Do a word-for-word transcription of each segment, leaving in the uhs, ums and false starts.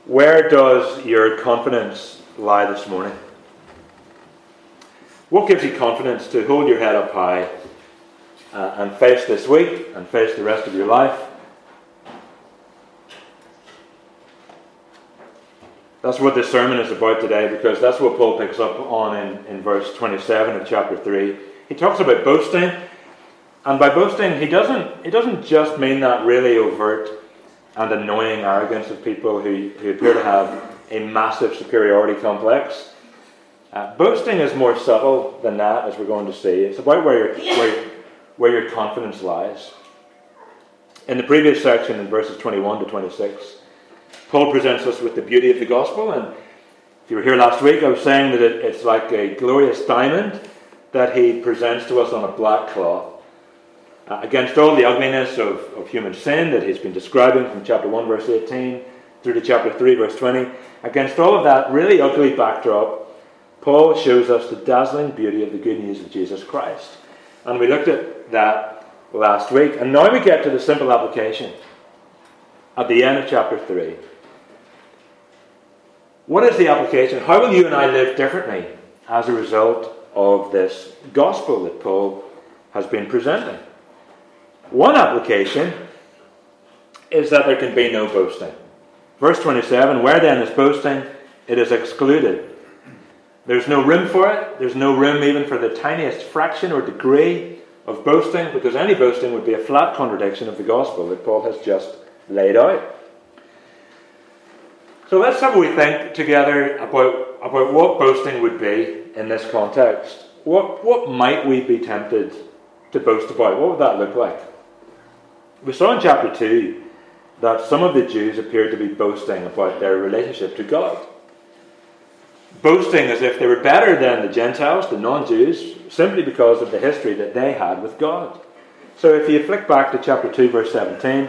Where does your confidence lie this morning? What gives you confidence to hold your head up high uh, and face this week and face the rest of your life? That's what this sermon is about today, because that's what Paul picks up on in, in verse twenty-seven of chapter three. He talks about boasting, and by boasting he doesn't, he doesn't just mean that really overt and annoying arrogance of people who, who appear to have a massive superiority complex. Uh, boasting is more subtle than that, as we're going to see. It's about where your, where, where your confidence lies. In the previous section, in verses twenty-one to twenty-six, Paul presents us with the beauty of the gospel. And if you were here last week, I was saying that it, it's like a glorious diamond that he presents to us on a black cloth. Uh, against all the ugliness of, of human sin that he's been describing from chapter one, verse eighteen, through to chapter three, verse twenty, against all of that really ugly backdrop, Paul shows us the dazzling beauty of the good news of Jesus Christ. And we looked at that last week. And now we get to the simple application at the end of chapter three. What is the application? How will you and I live differently as a result of this gospel that Paul has been presenting? One application is that there can be no boasting. Verse twenty-seven, where then is boasting, it is excluded. There's no room for it. There's no room even for the tiniest fraction or degree of boasting, because any boasting would be a flat contradiction of the gospel that Paul has just laid out. So let's have a wee think together about, about what boasting would be in this context. What, what might we be tempted to boast about? What would that look like? We saw in chapter two that some of the Jews appeared to be boasting about their relationship to God. Boasting as if they were better than the Gentiles, the non-Jews, simply because of the history that they had with God. So if you flick back to chapter two, verse seventeen,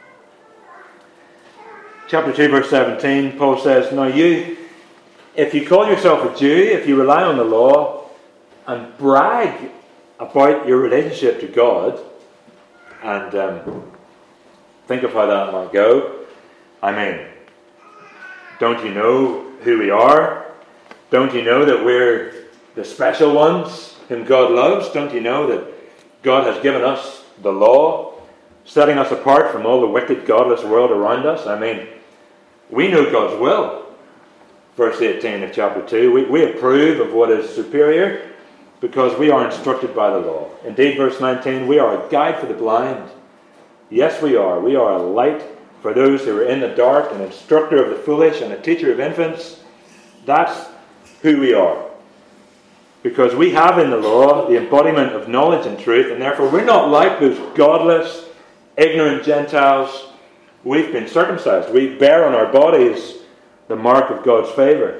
chapter two, verse seventeen, Paul says, now you, if you call yourself a Jew, if you rely on the law and brag about your relationship to God, and um, think of how that might go. I mean, don't you know who we are? Don't you know that we're the special ones whom God loves? Don't you know that God has given us the law, setting us apart from all the wicked, godless world around us? I mean, we know God's will. Verse eighteen of chapter two, we, we approve of what is superior, because we are instructed by the law. Indeed, verse nineteen, we are a guide for the blind. Yes, we are. We are a light for those who are in the dark, an instructor of the foolish, and a teacher of infants. That's who we are. Because we have in the law the embodiment of knowledge and truth, and therefore we're not like those godless, ignorant Gentiles. We've been circumcised. We bear on our bodies the mark of God's favour.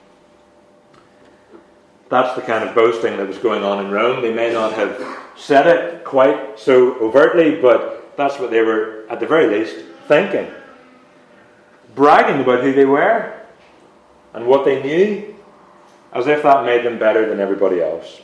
That's the kind of boasting that was going on in Rome. They may not have said it quite so overtly, but that's what they were, at the very least, thinking. Bragging about who they were and what they knew, as if that made them better than everybody else.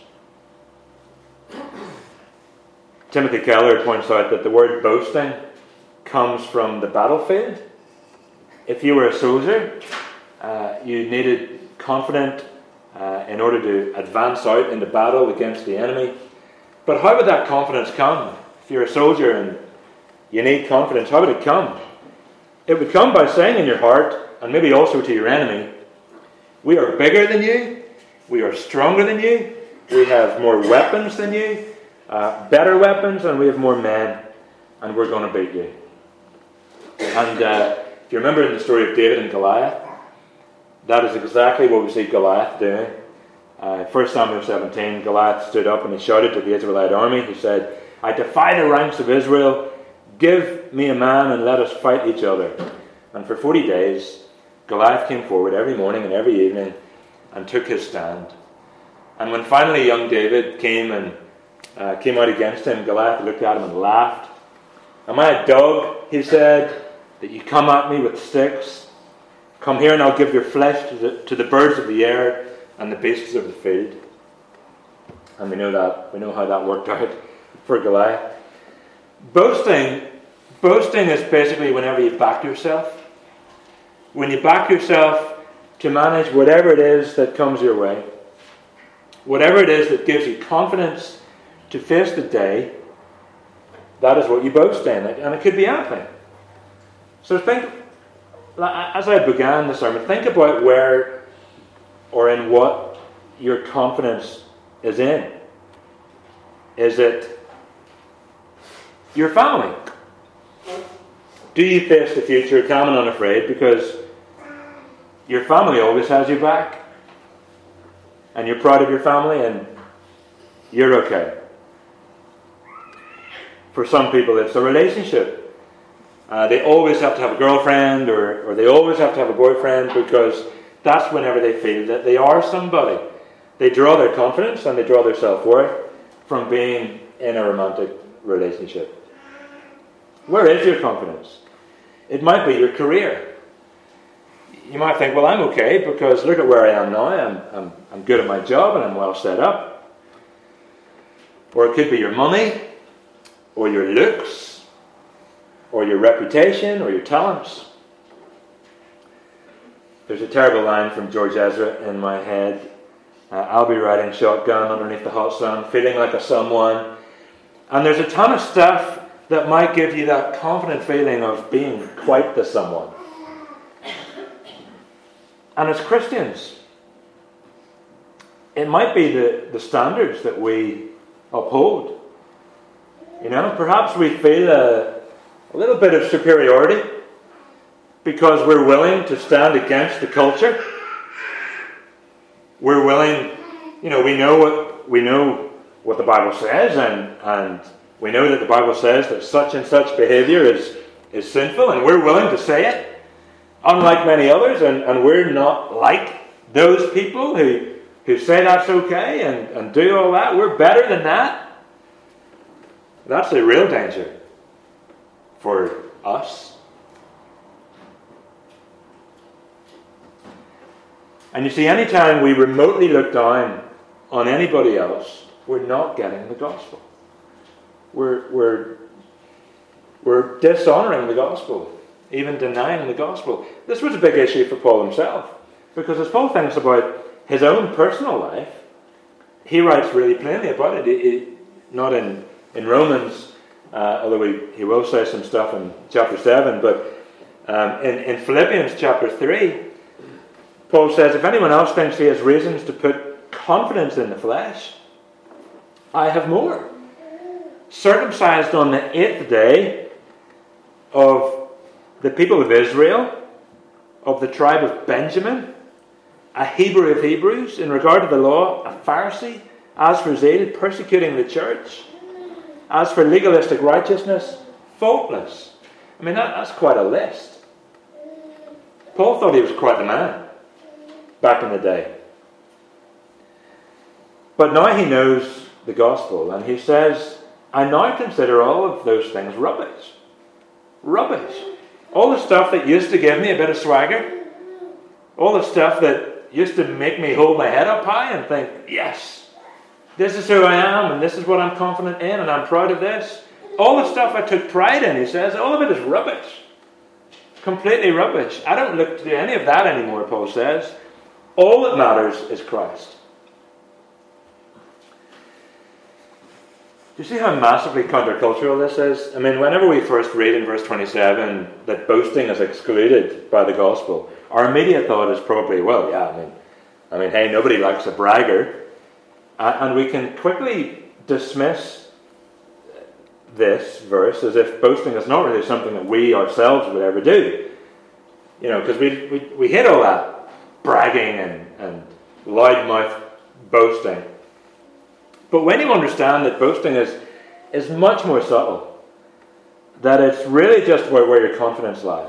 Timothy Keller points out that the word boasting comes from the battlefield. If you were a soldier, uh, you needed confident Uh, in order to advance out into battle against the enemy. But how would that confidence come? If you're a soldier and you need confidence, how would it come? It would come by saying in your heart, and maybe also to your enemy, we are bigger than you, we are stronger than you, we have more weapons than you, uh, better weapons, and we have more men, and we're going to beat you. And uh, if you remember in the story of David and Goliath, that is exactly what we see Goliath doing. Uh, First Samuel seventeen, Goliath stood up and he shouted to the Israelite army. He said, I defy the ranks of Israel. Give me a man and let us fight each other. And for forty days, Goliath came forward every morning and every evening and took his stand. And when finally young David came and uh, came out against him, Goliath looked at him and laughed. Am I a dog, he said, that you come at me with sticks? Come here and I'll give your flesh to the, to the birds of the air and the beasts of the field. And we know that. We know how that worked out for Goliath. Boasting, boasting is basically whenever you back yourself. when you back yourself to manage whatever it is that comes your way, whatever it is that gives you confidence to face the day, that is what you boast in. And it could be anything. So think, as I began the sermon, think about where or in what your confidence is in. Is it your family? Do you face the future calm and unafraid because your family always has your back? And you're proud of your family and you're okay. For some people it's a relationship. Uh, they always have to have a girlfriend or, or they always have to have a boyfriend because that's whenever they feel that they are somebody. They draw their confidence and they draw their self-worth from being in a romantic relationship. Where is your confidence? It might be your career. You might think, well, I'm okay because look at where I am now. I'm, I'm, I'm good at my job and I'm well set up. Or it could be your money, or your looks, or your reputation, or your talents. There's a terrible line from George Ezra in my head. Uh, I'll be riding shotgun underneath the hot sun, feeling like a someone. And there's a ton of stuff that might give you that confident feeling of being quite the someone. And as Christians, it might be the, the standards that we uphold. You know, perhaps we feel a, a little bit of superiority because we're willing to stand against the culture. We're willing, you know, we know what we know what the Bible says, and, and we know that the Bible says that such and such behavior is, is sinful, and we're willing to say it, unlike many others, and, and we're not like those people who, who say that's okay and, and do all that. We're better than that. That's a real danger for us. And you see, anytime we remotely look down on anybody else, we're not getting the gospel. We're, we're, we're dishonoring the gospel, even denying the gospel. This was a big issue for Paul himself, because as Paul thinks about his own personal life, he writes really plainly about it. He, he, not in, in Romans, uh, although he, he will say some stuff in chapter seven, but um, in, in Philippians chapter three, Paul says, if anyone else thinks he has reasons to put confidence in the flesh, I have more. Circumcised on the eighth day of the people of Israel, of the tribe of Benjamin, a Hebrew of Hebrews, in regard to the law, a Pharisee, as for zeal, persecuting the church, as for legalistic righteousness, faultless. I mean, that, that's quite a list. Paul thought he was quite the man back in the day. But now he knows the gospel, and he says, I now consider all of those things rubbish. Rubbish. All the stuff that used to give me a bit of swagger, all the stuff that used to make me hold my head up high and think, yes, this is who I am, and this is what I'm confident in, and I'm proud of this. All the stuff I took pride in, he says, all of it is rubbish. Completely rubbish. I don't look to any of that anymore, Paul says. All that matters is Christ. Do you see how massively countercultural this is? I mean, whenever we first read in verse twenty-seven that boasting is excluded by the gospel, our immediate thought is probably, well, yeah, I mean, I mean, hey, nobody likes a bragger. Uh, and we can quickly dismiss this verse as if boasting is not really something that we ourselves would ever do. You know, because we, we, we hate all that bragging and, and loudmouth boasting. But when you understand that boasting is, is much more subtle, that it's really just where, where your confidence lies,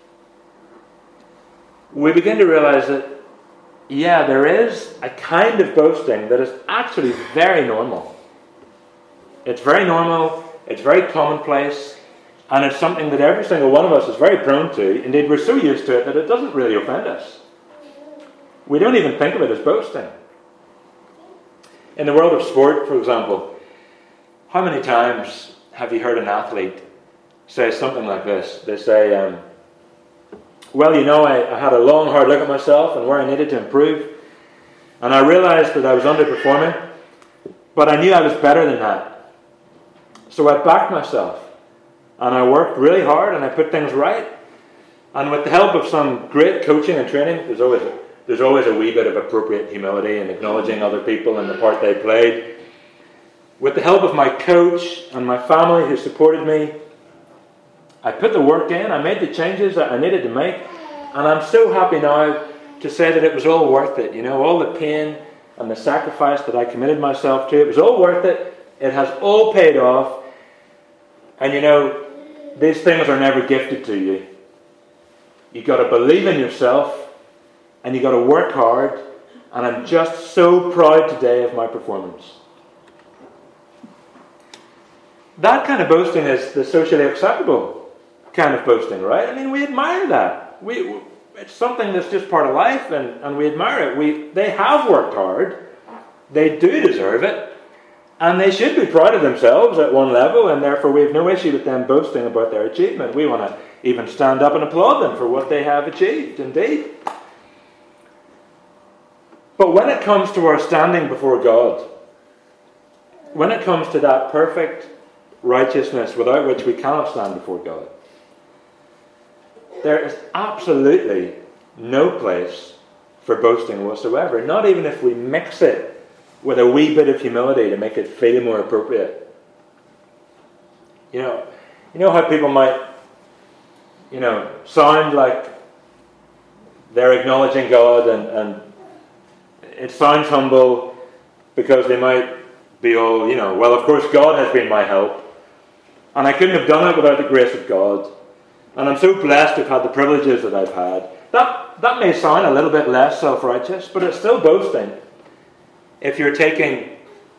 we begin to realize that, yeah, there is a kind of boasting that is actually very normal. It's very normal, it's very commonplace, and it's something that every single one of us is very prone to. Indeed, we're so used to it that it doesn't really offend us. We don't even think of it as boasting. In the world of sport, for example, how many times have you heard an athlete say something like this? They say, um, Well, you know, I, I had a long, hard look at myself and where I needed to improve. And I realized that I was underperforming. But I knew I was better than that. So I backed myself. And I worked really hard and I put things right. And with the help of some great coaching and training, there's always a, there's always a wee bit of appropriate humility and acknowledging other people and the part they played. With the help of my coach and my family who supported me, I put the work in, I made the changes that I needed to make, and I'm so happy now to say that it was all worth it. You know, all the pain and the sacrifice that I committed myself to, it was all worth it. It has all paid off. And you know, these things are never gifted to you. You've got to believe in yourself, and you've got to work hard, and I'm just so proud today of my performance. That kind of boasting is the socially acceptable kind of boasting, right? I mean, we admire that. We, it's something that's just part of life, and, and we admire it. We, they have worked hard. They do deserve it. And they should be proud of themselves at one level, and therefore we have no issue with them boasting about their achievement. We want to even stand up and applaud them for what they have achieved, indeed. But when it comes to our standing before God, when it comes to that perfect righteousness without which we cannot stand before God, there is absolutely no place for boasting whatsoever, not even if we mix it with a wee bit of humility to make it feel more appropriate. You know, you know how people might, you know, sound like they're acknowledging God, and, and it sounds humble because they might be all, you know, well, of course God has been my help, and I couldn't have done it without the grace of God, and I'm so blessed to have had the privileges that I've had. That, that may sound a little bit less self-righteous, but it's still boasting if you're taking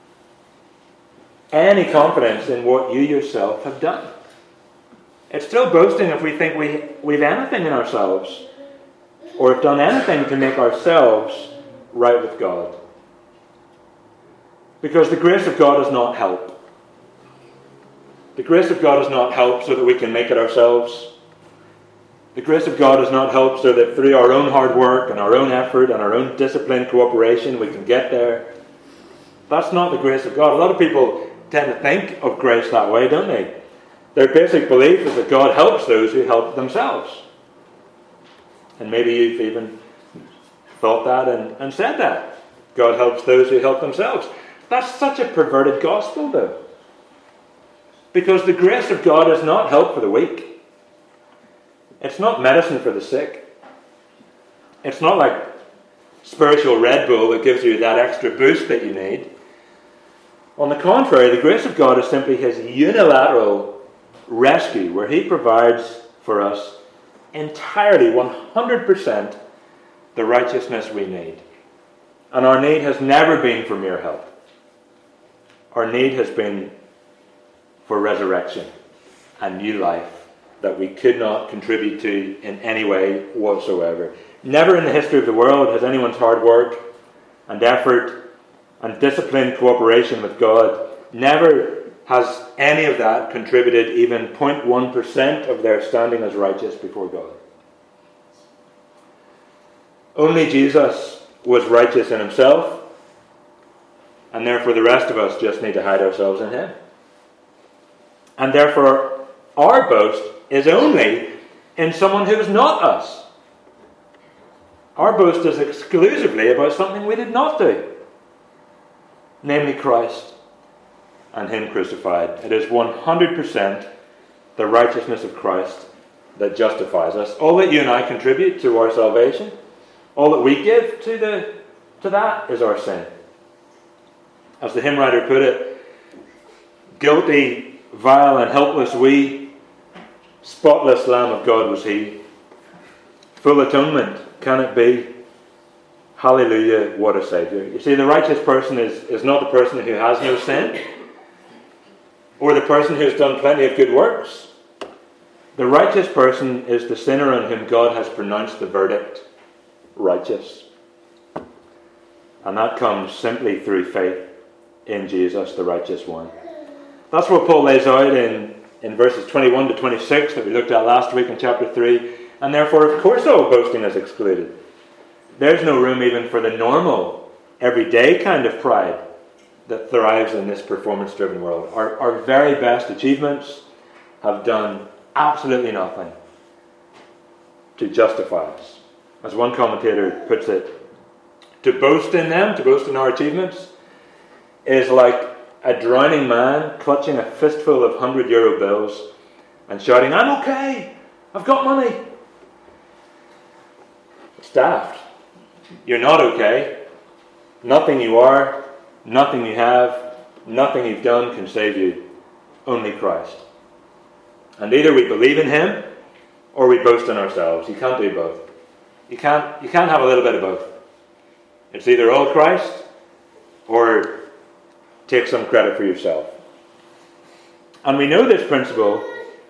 any confidence in what you yourself have done. It's still boasting if we think we, we've anything in ourselves, or have done anything to make ourselves right with God. Because the grace of God does not help. The grace of God does not help so that we can make it ourselves. The grace of God does not help so that through our own hard work and our own effort and our own disciplined cooperation we can get there. That's not the grace of God. A lot of people tend to think of grace that way, don't they? Their basic belief is that God helps those who help themselves. And maybe you've even thought that and, and said that. God helps those who help themselves. That's such a perverted gospel, though. Because the grace of God is not help for the weak. It's not medicine for the sick. It's not like spiritual Red Bull that gives you that extra boost that you need. On the contrary, the grace of God is simply His unilateral rescue, where He provides for us entirely, one hundred percent, the righteousness we need. And our need has never been for mere help. Our need has been for resurrection and new life that we could not contribute to in any way whatsoever. Never in the history of the world has anyone's hard work and effort and disciplined cooperation with God, never has any of that contributed even zero point one percent of their standing as righteous before God. Only Jesus was righteous in Himself, and therefore the rest of us just need to hide ourselves in Him. And therefore our boast is only in someone who is not us. Our boast is exclusively about something we did not do, namely Christ and Him crucified. It is one hundred percent the righteousness of Christ that justifies us. All that you and I contribute to our salvation, all that we give to the to that is our sin. As the hymn writer put it, guilty, vile and helpless we, spotless Lamb of God was He. Full atonement, can it be? Hallelujah, what a Saviour. You see, the righteous person is, is not the person who has no sin, or the person who has done plenty of good works. The righteous person is the sinner on whom God has pronounced the verdict righteous. And that comes simply through faith in Jesus, the righteous one. That's what Paul lays out in, in verses twenty-one to twenty-six that we looked at last week in chapter three. And therefore, of course, all boasting is excluded. There's no room even for the normal, everyday kind of pride that thrives in this performance-driven world. Our, our very best achievements have done absolutely nothing to justify us. As one commentator puts it, to boast in them, to boast in our achievements, is like a drowning man clutching a fistful of hundred-euro bills and shouting, "I'm okay, I've got money." It's daft. You're not okay. Nothing you are, nothing you have, nothing you've done can save you. Only Christ. And either we believe in Him or we boast in ourselves. You can't do both. You can't, you can't have a little bit of both. It's either all Christ or take some credit for yourself. And we know this principle.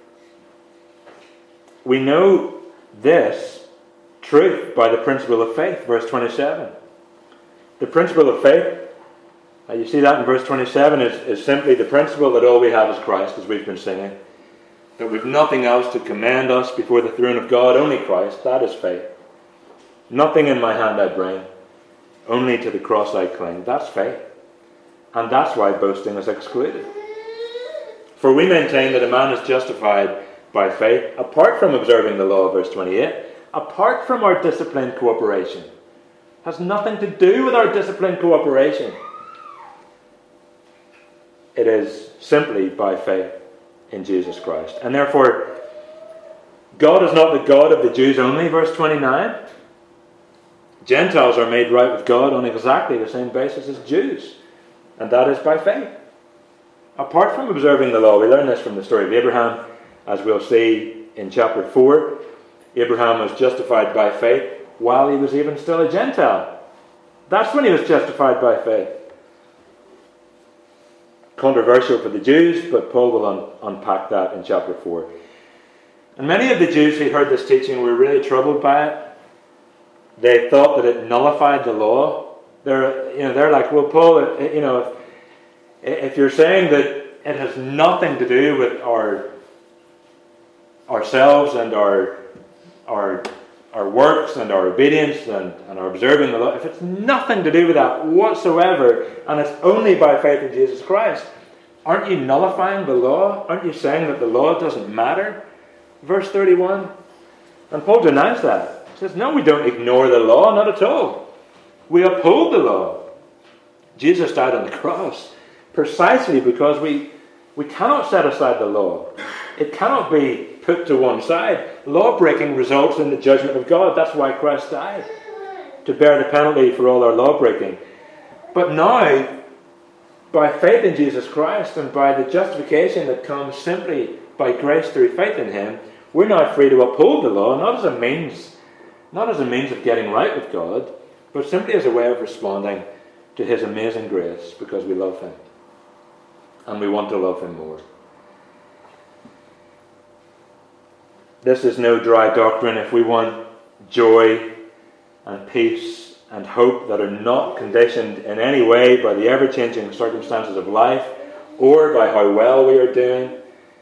We know this truth by the principle of faith, verse twenty-seven. The principle of faith, uh, you see that in verse twenty-seven, is, is simply the principle that all we have is Christ, as we've been singing. That we've nothing else to commend us before the throne of God, only Christ. That is faith. Nothing in my hand I bring, only to the cross I cling. That's faith. And that's why boasting is excluded. For we maintain that a man is justified by faith, apart from observing the law, verse twenty-eight, apart from our disciplined cooperation. It has nothing to do with our disciplined cooperation. It is simply by faith in Jesus Christ. And therefore, God is not the God of the Jews only, verse twenty-nine. Gentiles are made right with God on exactly the same basis as Jews. And that is by faith. Apart from observing the law, we learn this from the story of Abraham, as we'll see in chapter four. Abraham was justified by faith while he was even still a Gentile. That's when he was justified by faith. Controversial for the Jews, but Paul will un- unpack that in chapter four. And many of the Jews who heard this teaching were really troubled by it. They thought that it nullified the law. They're, you know, they're like, well, Paul, you know, if, if you're saying that it has nothing to do with our ourselves and our our our works and our obedience and, and our observing the law, if it's nothing to do with that whatsoever, and it's only by faith in Jesus Christ, aren't you nullifying the law? Aren't you saying that the law doesn't matter? Verse thirty-one. And Paul denies that. He says, no, we don't ignore the law, not at all. We uphold the law. Jesus died on the cross precisely because we, we cannot set aside the law. It cannot be put to one side. Law-breaking results in the judgment of God. That's why Christ died, to bear the penalty for all our law-breaking. But now, by faith in Jesus Christ and by the justification that comes simply by grace through faith in Him, we're now free to uphold the law, not as a means, not as a means of getting right with God, but simply as a way of responding to His amazing grace because we love Him. And we want to love Him more. This is no dry doctrine. If we want joy and peace and hope that are not conditioned in any way by the ever-changing circumstances of life or by how well we are doing,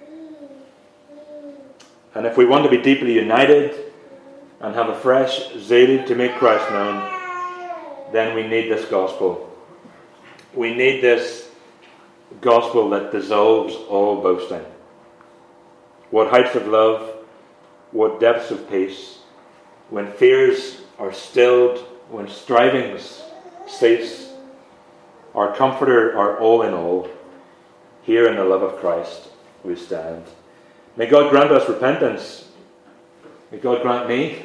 and if we want to be deeply united and have a fresh zeal to make Christ known, then we need this gospel. We need this gospel that dissolves all boasting. What heights of love, what depths of peace, when fears are stilled, when strivings cease, our comforter, our all in all, here in the love of Christ we stand. May God grant us repentance. May God grant me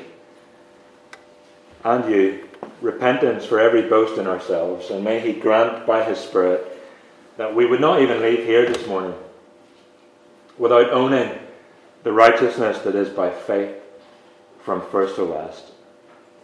and you repentance for every boast in ourselves, and may He grant by His Spirit that we would not even leave here this morning without owning the righteousness that is by faith from first to last.